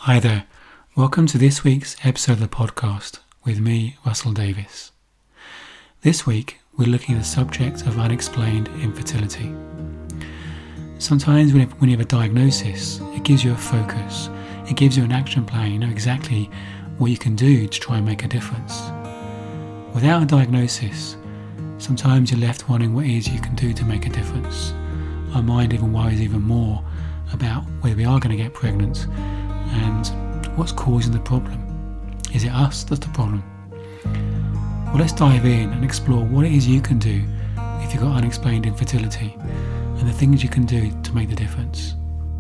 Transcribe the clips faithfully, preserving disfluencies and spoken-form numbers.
Hi there, welcome to this week's episode of the podcast with me, Russell Davis. This week we're looking at the subject of unexplained infertility. Sometimes when you have a diagnosis, it gives you a focus, it gives you an action plan, you know exactly what you can do to try and make a difference. Without a diagnosis, sometimes you're left wondering what it is you can do to make a difference. Our mind even worries even more about whether we are going to get pregnant and what's causing the problem. Is it us that's the problem? Well, let's dive in and explore what it is you can do if you've got unexplained infertility and the things you can do to make the difference.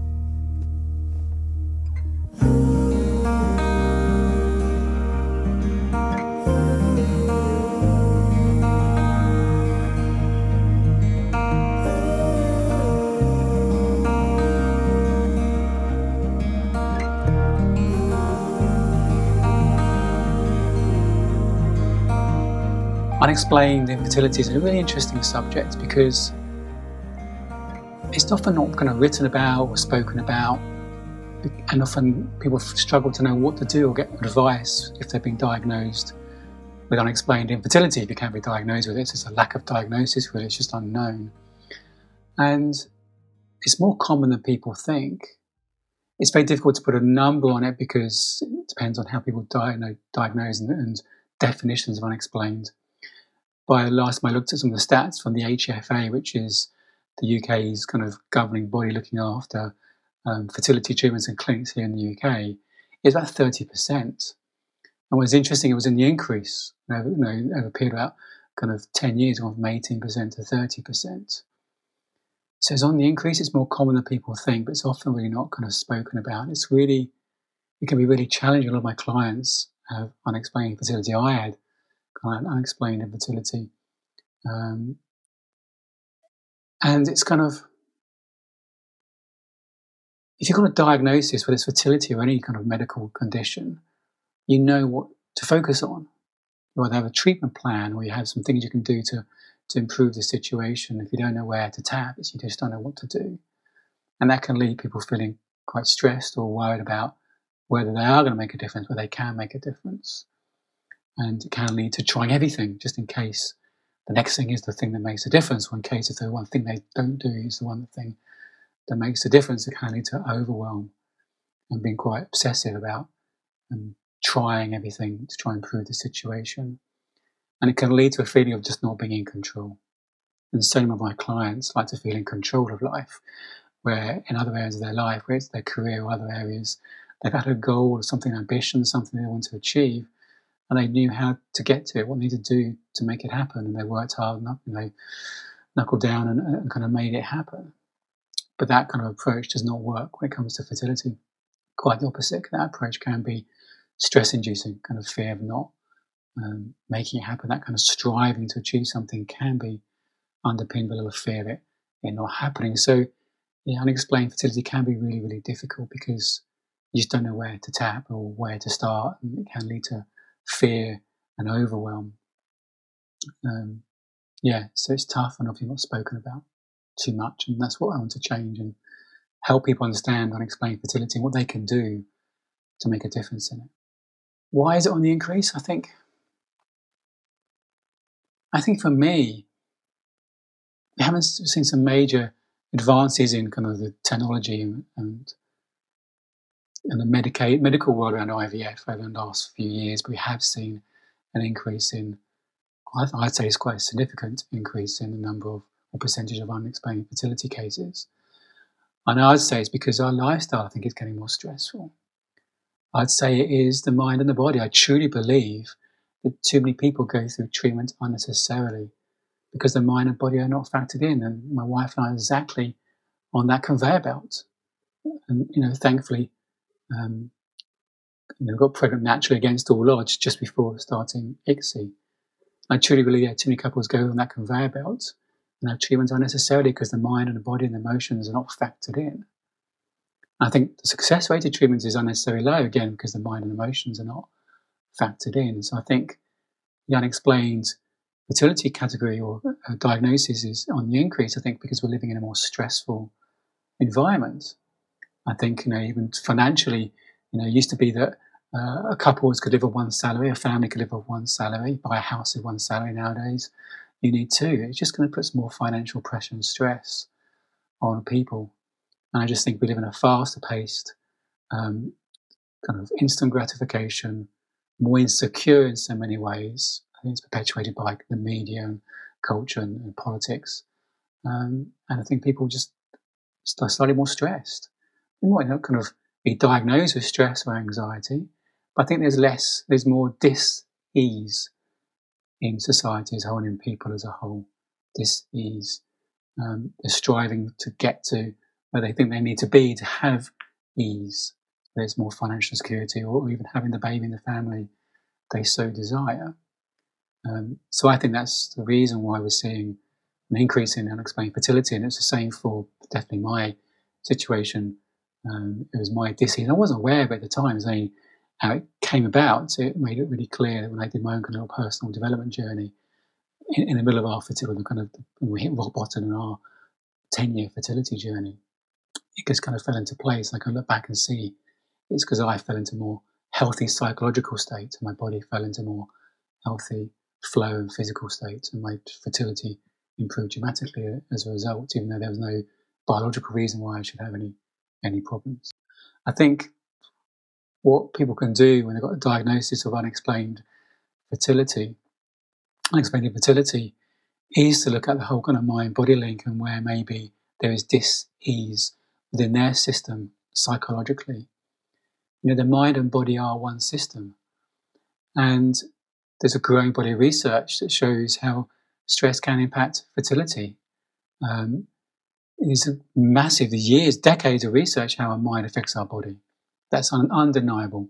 Unexplained infertility is a really interesting subject because it's often not kind of written about or spoken about, and often people struggle to know what to do or get advice if they've been diagnosed with unexplained infertility. If you can't be diagnosed with it, it's just a lack of diagnosis, really, it's just unknown. And it's more common than people think. It's very difficult to put a number on it because it depends on how people di- diagnose and, and definitions of unexplained. By last time I looked at some of the stats from the H F A, which is the U K's kind of governing body looking after um, fertility treatments and clinics here in the U K, it's about thirty percent. And what's interesting, it was in the increase, you know, over a period of about kind of ten years, gone from eighteen percent to thirty percent. So it's on the increase. It's more common than people think, but it's often really not kind of spoken about. It's really, it can be really challenging. A lot of my clients have unexplained infertility. I had kind of unexplained infertility. Um, and it's kind of, if you've got a diagnosis, whether it's fertility or any kind of medical condition, you know what to focus on. You either have a treatment plan or you have some things you can do to, to improve the situation. If you don't know where to tap, it's you just don't know what to do. And that can leave people feeling quite stressed or worried about whether they are going to make a difference, whether they can make a difference. And it can lead to trying everything just in case the next thing is the thing that makes a difference, or in case if the one thing they don't do is the one thing that makes a difference. It can lead to overwhelm and being quite obsessive about um, trying everything to try and improve the situation. And it can lead to a feeling of just not being in control. And some of my clients like to feel in control of life, where in other areas of their life, where it's their career or other areas, they've had a goal or something, ambition, something they want to achieve, and they knew how to get to it, what they needed to do to make it happen, and they worked hard and they knuckled down and, and kind of made it happen. But that kind of approach does not work when it comes to fertility. Quite the opposite. That approach can be stress-inducing, kind of fear of not um, making it happen. That kind of striving to achieve something can be underpinned by a little fear of it, it not happening. So yeah, unexplained fertility can be really, really difficult because you just don't know where to tap or where to start, and it can lead to fear and overwhelm. Um, yeah, so it's tough and often not spoken about too much, and that's what I want to change and help people understand unexplained fertility and what they can do to make a difference in it. Why is it on the increase? I think, I think for me, we haven't seen some major advances in kind of the technology and and, and the medica- medical world around I V F over the last few years, but we have seen an increase in, I'd say it's quite a significant increase in the number of or percentage of unexplained fertility cases. And I'd say it's because our lifestyle, I think, is getting more stressful. I'd say it is the mind and the body. I truly believe that too many people go through treatment unnecessarily because the mind and body are not factored in. And my wife and I are exactly on that conveyor belt. And, you know, thankfully, um, you know, got pregnant naturally against all odds just before starting I C S I. I truly believe that too many couples go on that conveyor belt and have treatments unnecessarily because the mind and the body and the emotions are not factored in. I think the success rate of treatments is unnecessarily low, again, because the mind and emotions are not factored in. So I think the unexplained fertility category or uh, diagnosis is on the increase, I think, because we're living in a more stressful environment. I think, you know, even financially, You know, it used to be that uh, a couple could live on one salary, a family could live on one salary, buy a house with one salary. Nowadays, you need two. It's just going to put some more financial pressure and stress on people. And I just think we live in a faster paced, um, kind of instant gratification, more insecure in so many ways. I think it's perpetuated by the media and culture and, and politics. Um, and I think people just start slightly more stressed. They might not kind of be diagnosed with stress or anxiety, but I think there's less, there's more dis-ease in society as a whole and in people as a whole. Dis-ease. Um, they're striving to get to where they think they need to be to have ease. There's more financial security, or even having the baby in the family they so desire. Um, so I think that's the reason why we're seeing an increase in unexplained fertility, and it's the same for definitely my situation. Um, it was my disease. I wasn't aware of it at the time. It was only how it came about. So it made it really clear that when I did my own kind of personal development journey in, in the middle of our fertility, kind of when we hit rock bottom in our ten-year fertility journey, it just kind of fell into place. I can look back and see it's because I fell into more healthy psychological states, and my body fell into more healthy flow and physical states, and my fertility improved dramatically as a result, even though there was no biological reason why I should have any any problems. I think what people can do when they've got a diagnosis of unexplained fertility, unexplained infertility, is to look at the whole kind of mind-body link and where maybe there is dis-ease within their system psychologically. You know, the mind and body are one system, and there's a growing body of research that shows how stress can impact fertility. Um, it's a massive, years, decades of research how our mind affects our body. That's un- undeniable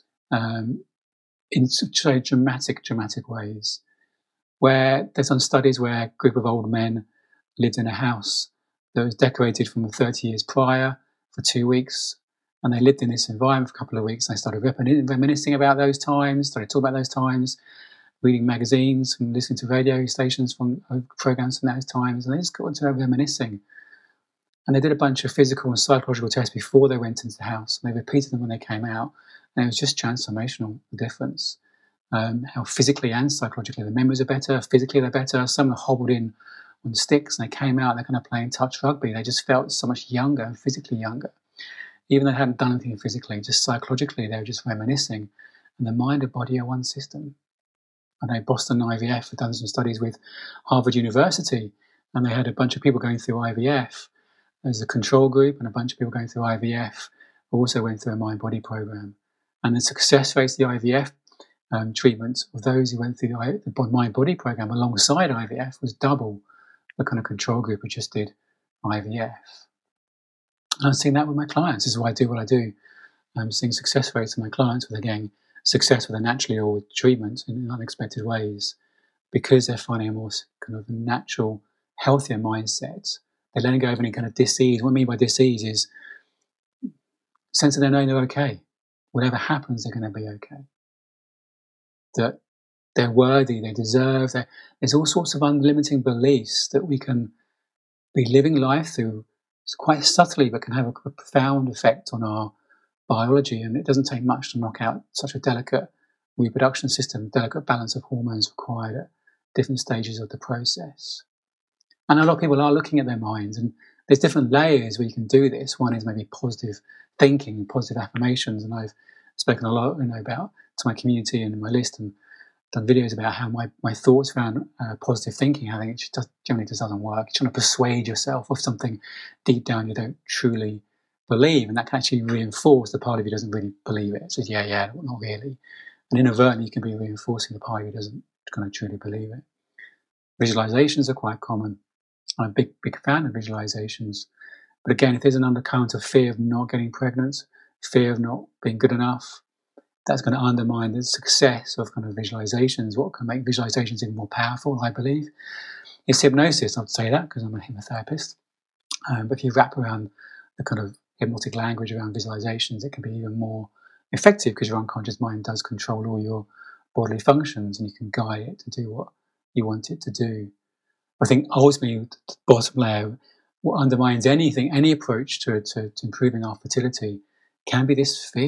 um, in such dramatic, dramatic ways. Where there's some studies where a group of old men lived in a house that was decorated from thirty years prior for two weeks, and they lived in this environment for a couple of weeks. And they started reminiscing about those times, started talking about those times, reading magazines and listening to radio stations from uh, programs from those times, and they just got into reminiscing. And they did a bunch of physical and psychological tests before they went into the house. And they repeated them when they came out, and it was just transformational, the difference. Um, how physically and psychologically the memories are better, physically they're better. Some are hobbled in on sticks and they came out and they're kind of playing touch rugby. They just felt so much younger and physically younger. Even though they hadn't done anything physically, just psychologically they were just reminiscing. And the mind and body are one system. I know Boston I V F have done some studies with Harvard University, and they had a bunch of people going through I V F as a control group, and a bunch of people going through I V F also went through a mind-body program. And the success rates of the I V F Um, treatment of those who went through the, the mind-body program alongside I V F was double the kind of control group who just did I V F. And I'm seeing that with my clients. This is why I do what I do. I'm seeing success rates of my clients with, again, success with a naturally or with treatment in unexpected ways, because they're finding a more kind of natural, healthier mindset. They're letting go of any kind of disease. What I mean by disease is sense that they know they're okay. Whatever happens, they're going to be okay. That they're worthy, they deserve. They're, there's all sorts of unlimiting beliefs that we can be living life through quite subtly, but can have a, a profound effect on our biology. And it doesn't take much to knock out such a delicate reproduction system, delicate balance of hormones required at different stages of the process. And a lot of people are looking at their minds, and there's different layers where you can do this. One is maybe positive thinking, positive affirmations, and I've spoken a lot, you know, about to my community and my list, and done videos about how my, my thoughts around uh, positive thinking, how it just generally just doesn't work. You're trying to persuade yourself of something deep down you don't truly believe, and that can actually reinforce the part of you doesn't really believe it. It says, yeah, yeah, well, not really. And inadvertently you can be reinforcing the part of you doesn't kind of truly believe it. Visualizations are quite common. I'm a big, big fan of visualizations. But again, if there's an undercurrent of fear of not getting pregnant, fear of not being good enough, that's going to undermine the success of kind of visualizations. What can make visualizations even more powerful, I believe, is hypnosis. I'd say that because I'm a hypnotherapist. Um, but if you wrap around the kind of hypnotic language around visualizations, it can be even more effective because your unconscious mind does control all your bodily functions, and you can guide it to do what you want it to do. I think ultimately, the bottom layer, what undermines anything, any approach to, to, to improving our fertility can be this fear.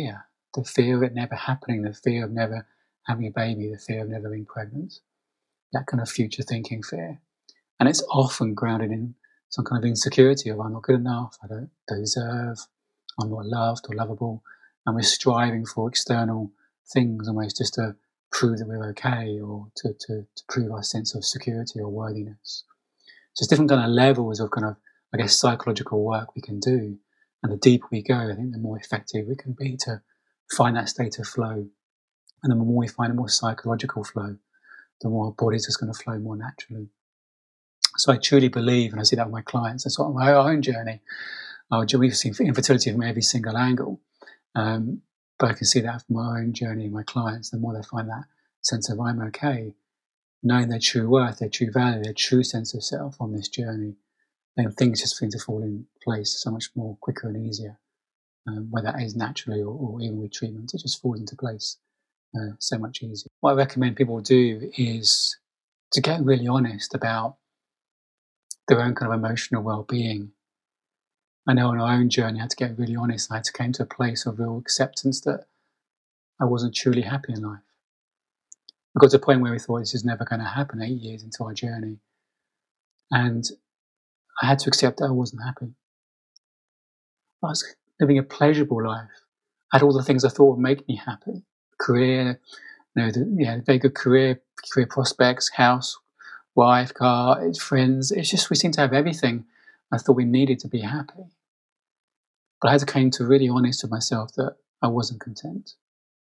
the fear of it never happening, the fear of never having a baby, the fear of never being pregnant, that kind of future thinking fear. And it's often grounded in some kind of insecurity of I'm not good enough, I don't deserve, I'm not loved or lovable. And we're striving for external things almost just to prove that we're okay, or to, to, to prove our sense of security or worthiness. So it's different kind of levels of kind of, I guess, psychological work we can do. And the deeper we go, I think the more effective we can be to find that state of flow. And the more we find a more psychological flow, the more our body's just going to flow more naturally. So I truly believe, and I see that with my clients, that's what my own journey. Uh, we've seen infertility from every single angle. Um, but I can see that from my own journey, my clients, the more they find that sense of I'm okay, knowing their true worth, their true value, their true sense of self on this journey, then things just seem to fall in place so much more quicker and easier. Um, whether that is naturally or, or even with treatment, it just falls into place uh, so much easier. What I recommend people do is to get really honest about their own kind of emotional well-being. I know on our own journey, I had to get really honest. I had to come to a place of real acceptance that I wasn't truly happy in life. I got to a point where we thought this is never going to happen eight years into our journey. And I had to accept that I wasn't happy. I was living a pleasurable life. I had all the things I thought would make me happy. Career, you know, the, yeah, very good career, career prospects, house, wife, car, friends. It's just we seem to have everything I thought we needed to be happy. But I had to come to really honest with myself that I wasn't content.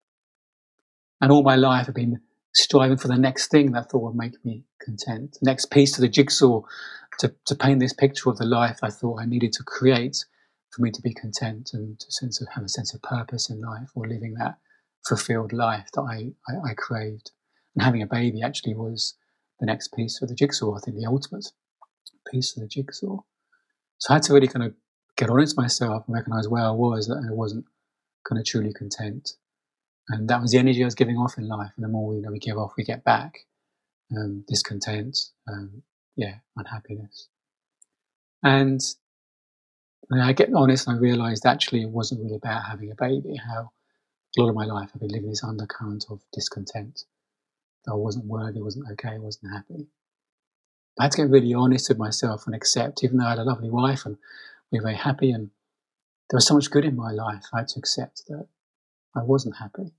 And all my life I've been striving for the next thing that I thought would make me content. The next piece to the jigsaw to, to paint this picture of the life I thought I needed to create for me to be content and to sense of, have a sense of purpose in life, or living that fulfilled life that I, I, I craved. And having a baby actually was the next piece of the jigsaw, I think the ultimate piece of the jigsaw. So I had to really kind of get honest with myself and recognise where I was, that I wasn't kind of truly content. And that was the energy I was giving off in life. And the more you know, we give off, we get back um, discontent, um, yeah, unhappiness. And when I get honest, and I realised actually it wasn't really about having a baby, how a lot of my life I've been living this undercurrent of discontent. That I wasn't worthy, wasn't okay, wasn't happy. I had to get really honest with myself and accept, even though I had a lovely wife and we were very happy and there was so much good in my life, I had to accept that I wasn't happy.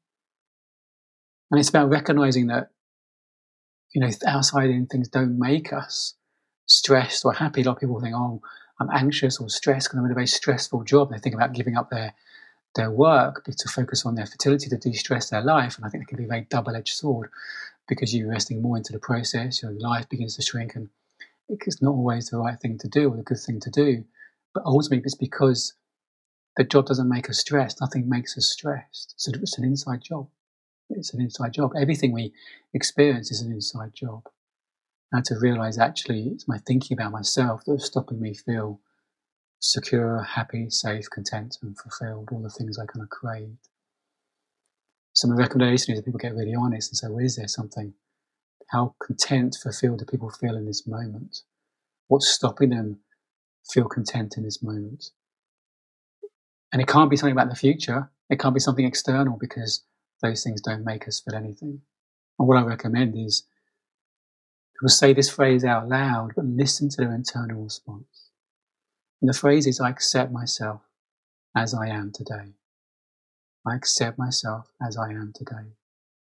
And it's about recognising that, you know, outside in things don't make us stressed or happy. A lot of people think, oh, I'm anxious or stressed because I'm in a very stressful job. They think about giving up their, their work to focus on their fertility, to de-stress their life. And I think it can be a very double-edged sword, because you're investing more into the process, your life begins to shrink, and it's not always the right thing to do or the good thing to do. But ultimately, it's because the job doesn't make us stressed. Nothing makes us stressed. So it's an inside job. It's an inside job. Everything we experience is an inside job. I had to realise actually it's my thinking about myself that was stopping me feel secure, happy, safe, content and fulfilled, all the things I kind of craved. So my recommendation is that people get really honest and say, well, is there something? How content, fulfilled do people feel in this moment? What's stopping them feel content in this moment? And it can't be something about the future. It can't be something external, because those things don't make us feel anything. And what I recommend is people say this phrase out loud, but listen to their internal response. And the phrase is, I accept myself as I am today. I accept myself as I am today.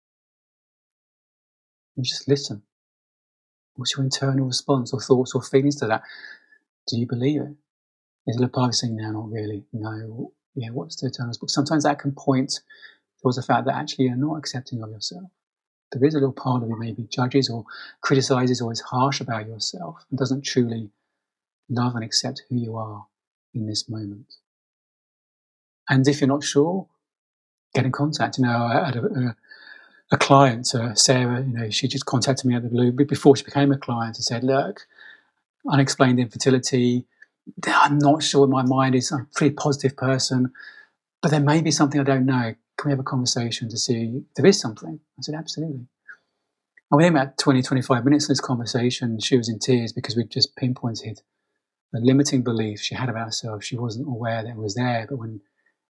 And just listen. What's your internal response or thoughts or feelings to that? Do you believe it? Is it a part of saying, no, not really? No. Yeah, what's the internal response? Sometimes that can point towards the fact that actually you're not accepting of yourself. There is a little part of you maybe judges or criticises or is harsh about yourself and doesn't truly love and accept who you are in this moment. And if you're not sure, get in contact. You know, I had a, a, a client, uh, Sarah, you know, she just contacted me out of the blue before she became a client and said, look, unexplained infertility, I'm not sure in my mind is, I'm a pretty positive person, but there may be something I don't know. Can we have a conversation to see if there is something? I said, absolutely. And within about twenty, twenty-five minutes of this conversation, she was in tears because we'd just pinpointed the limiting belief she had about herself. She wasn't aware that it was there, but when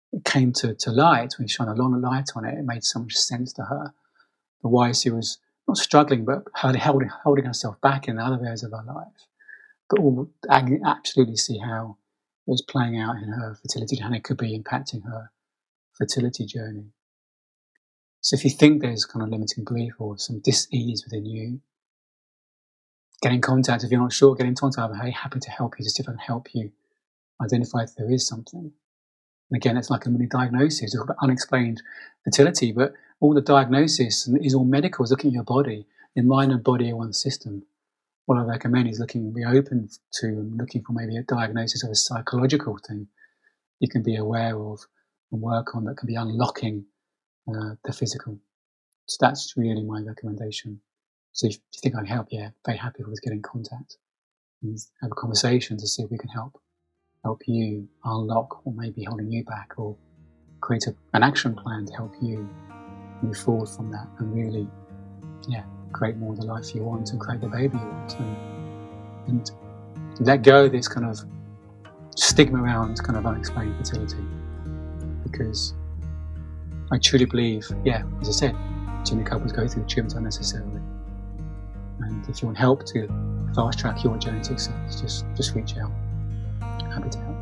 it came to, to light, when he shone a lot of light on it, it made so much sense to her. The why she was not struggling, but holding, holding herself back in other areas of her life. But we'll absolutely see how it was playing out in her fertility and it could be impacting her fertility journey. So if you think there's kind of limiting belief or some dis-ease within you, get in contact. If you're not sure, get in contact. I'm very happy to help you, just if I can help you identify if there is something. And again, it's like a mini diagnosis. It's about unexplained fertility, but all the diagnosis is all medical. It's looking at your body. Your mind and body are one system. What I recommend is looking, be open to and looking for maybe a diagnosis of a psychological thing you can be aware of and work on that can be unlocking uh, the physical. So that's really my recommendation. So if you think I can help, yeah, very happy with get in contact and have a conversation to see if we can help help you unlock what may be holding you back, or create a, an action plan to help you move forward from that and really, yeah, create more of the life you want and create the baby you want, and, and let go of this kind of stigma around kind of unexplained fertility. Because I truly believe, yeah, as I said, too many couples go through treatment unnecessarily. And if you want help to fast track your genetic science, just just reach out. Happy to help.